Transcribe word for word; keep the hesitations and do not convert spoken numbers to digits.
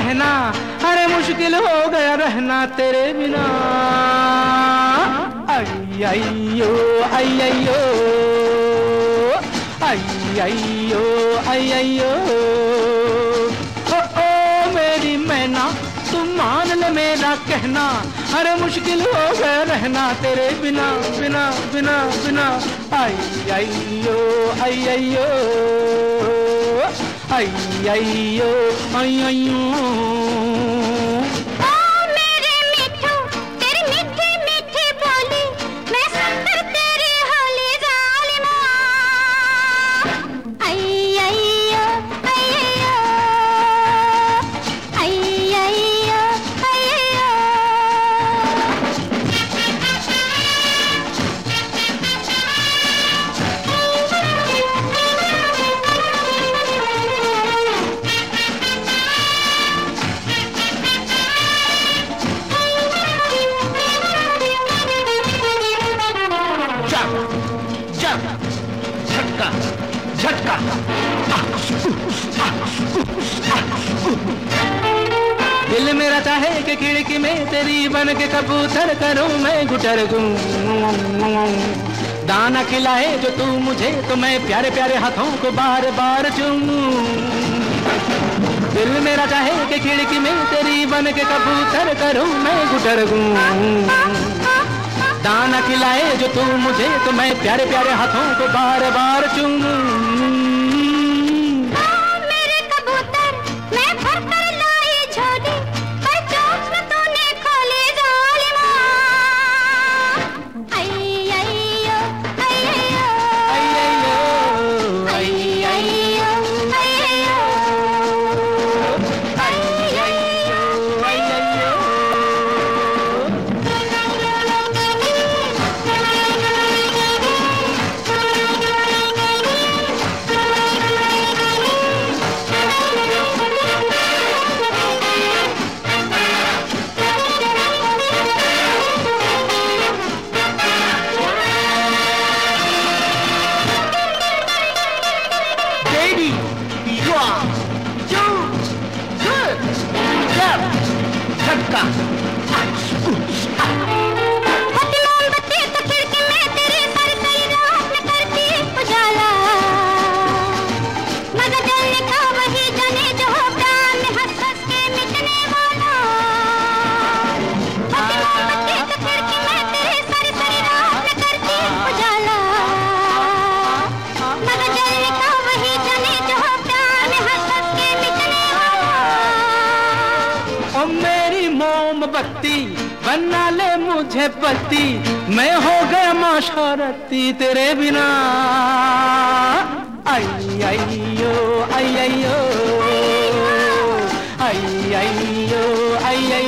कहना, अरे मुश्किल हो गया रहना तेरे बिना। आई आइयो आई आइयो आई आइयो आई आइयो, ओ ओ मेरी मैना तुम मान ले मेरा कहना, अरे मुश्किल हो गया रहना तेरे बिना बिना बिना बिना। आई आइयो आई आइयो आई आइयो आई आइयो। झटका झटका दिल मेरा चाहे कि खिड़की में तेरी बन के कबूतर करूं मैं गुटर दूं। दाना खिलाए जो तू मुझे तो मैं प्यारे प्यारे हाथों को बार बार चूमूं। दिल मेरा चाहे कि खिड़की में तेरी बन के कबूतर करूं मैं गुटर दूं। दाना खिलाए जो तू मुझे तो मैं प्यारे प्यारे हाथों को बार बार चूमूं। मेरे कबूतर मैं भर कर लाई झोली, पर चोंच में तूने खोली जालिमा। आई आइयो आई आइयो आई आइयो आई आइयो आई आइयो आई आइयो आई आइयो। झटका होती मोमबत्ती तो खिड़की में तेरी सारी सारी रात में करती उजाला। मगर जलने का वही जाने जो हो प्राण में हंस हंस के मिटने वाला। होती मोमबत्ती तो खिड़की में तेरी सारी सारी रात में करती उजाला। मगर जलने का वही जाने जो हो प्राण में हंस हंस के मिटने वाला। ओ मेरी मोमबत्ती बना ले मुझे पति, मैं हो गया माशरती तेरे बिना। आई आइयो आई आइयो आई आइयो आई आइयो।